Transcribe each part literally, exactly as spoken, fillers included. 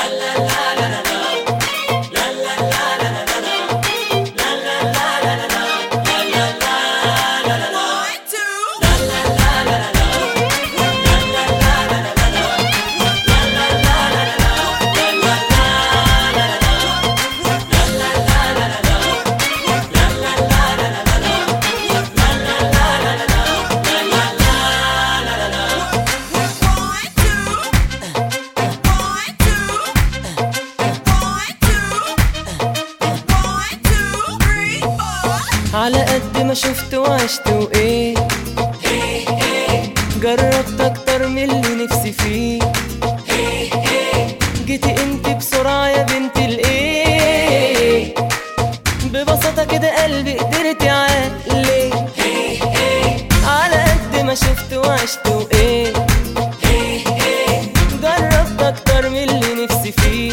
على قد ما شفت وعشت وايه جربت اكتر من اللي نفسي فيه. جيتي انت بسرعة يا بنت الايه، ببساطة كده قلبي قدرت عقلي. على قد ما شفت وعشت وايه جربت اكتر من اللي نفسي فيه.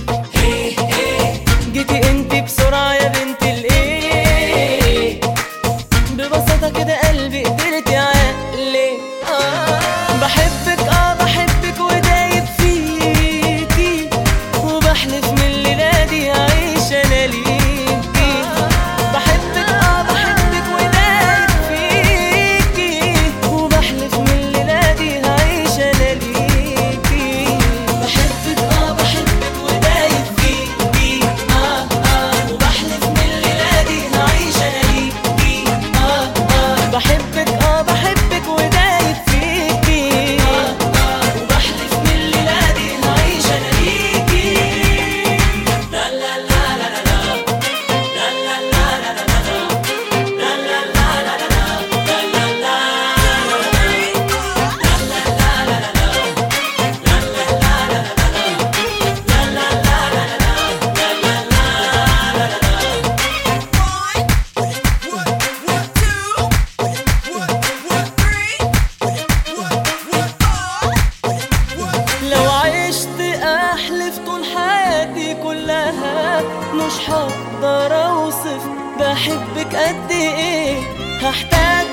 جيتي انت بسرعة يا بنت الايه، ببساطة كده قلبي قدرت عقلي. آه بحبك اه بحبك ودايب فيكي، وبحلف من الليلة دي هعيش انا ليكي. بحبك اه بحبك ودايب فيكي، وبحلف من الليلة دي هعيش انا ليكي. بحبك اه بحبك ودايب فيكي، اه اه وبحلف من الليلة دي هعيش انا ليكي. اه اه بحبك اه بحبك ودايب فيكي، اه اه وبحلف من الليلة دي هعيش انا ليكي. لا لا لا لا لا لا لا لا لا لا لا لا لا لا لا. لو عشت احلف طول حياتي كلها مش هقدر اوصف بحبك قد ايه. هحتاج